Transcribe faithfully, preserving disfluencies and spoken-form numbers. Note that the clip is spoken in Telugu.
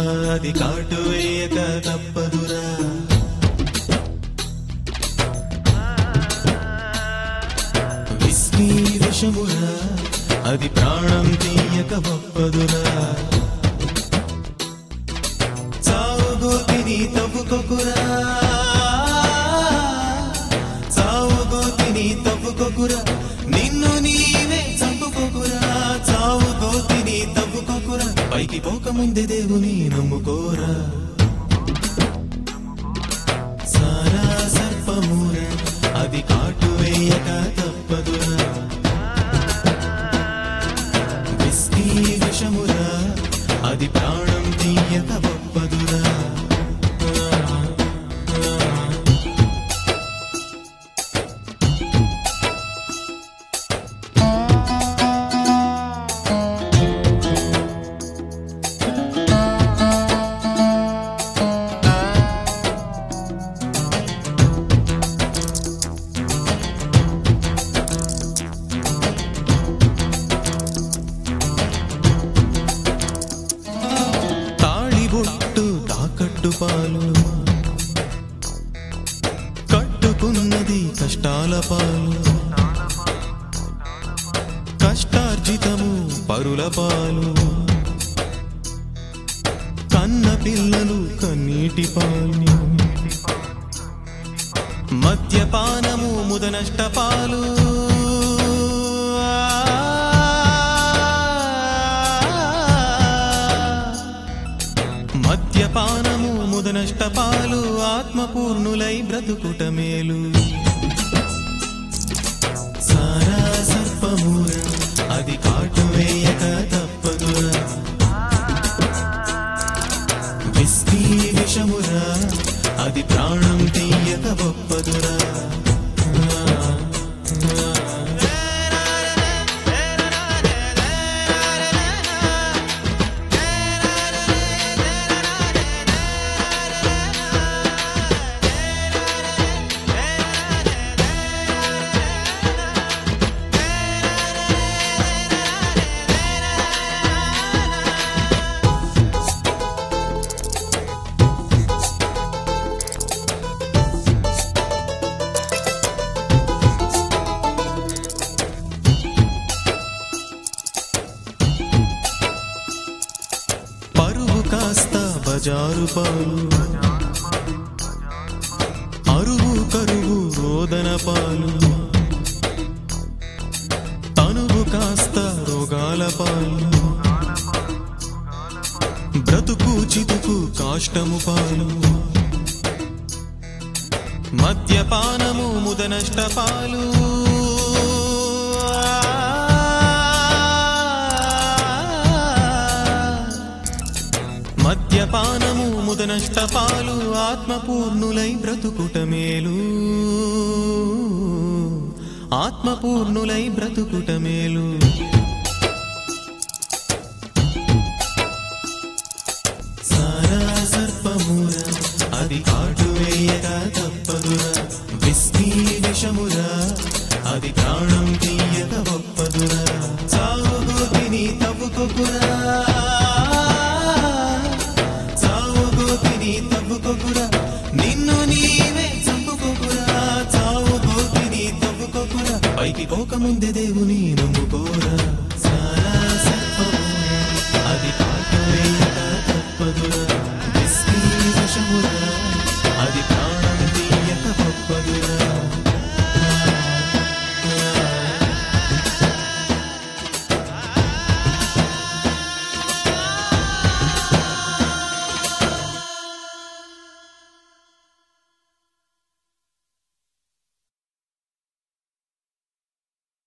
అది కాటు వేయక తప్పదురా. విస్కీ విషమురా అది ప్రాణం తీయక ఒప్పదురా. చావుగోతిని తవ్వుకొకురా, చావుగోతిని తవ్వుకొకురా, నిన్ను నీవే చంపుకోకురా. చావుగోతిని తవ్వుకొకురా, పైకి పోకముందే దేవుని నమ్ముకోరా. సారా సర్పమురా అది కాటు వేయక తప్పదురా. విస్కీ విషమురా అది ప్రాణం తీయక ఒప్పదురా. పాలు కట్టుకున్నది కష్టాల పాలు, కష్టార్జితము పరుల పాలు, కన్న పిల్లలు కన్నీటి పాలు, మద్యపానము ముదనష్ట పాలు, మద్యపానము ముదనష్ట పాలు, ఆత్మపూర్ణులై బ్రతుకుట మేలు. సారా సర్పమురా అది కాటు వేయక తప్పదురా. విస్కీ విషమురా అది ప్రాణం తీయక ఒప్పదురా. కాస్త బజారు పాలు, అరువు కరువు రోదన పాలు, తనువు కాస్త రోగాల పాలు, బ్రతుకు చితుకు కాష్టము పాలు, మద్యపానము ముదనష్ట పాలు, మద్యపానము ముదనష్ట పాలు, ఆత్మపూర్ణులై బ్రతుకుట మేలు, ఆత్మపూర్ణులై బ్రతుకుట మేలు. సారా సర్పమురా అది కాటు వేయక తప్పదురా. విస్కీ విషమురా అది ప్రాణం తీయక ఒప్పదురా. చావుగోతిని తవ్వుకొకురా, తవ్వుకోకురా, నిన్ను నీవే చంపుకోకురా. చావుగోతిని తవ్వుకోకురా, పైకి పోకముందే దేవుని నమ్ముకోరా. సారా సర్పమురా అది కాటు వేయక తప్పదురా.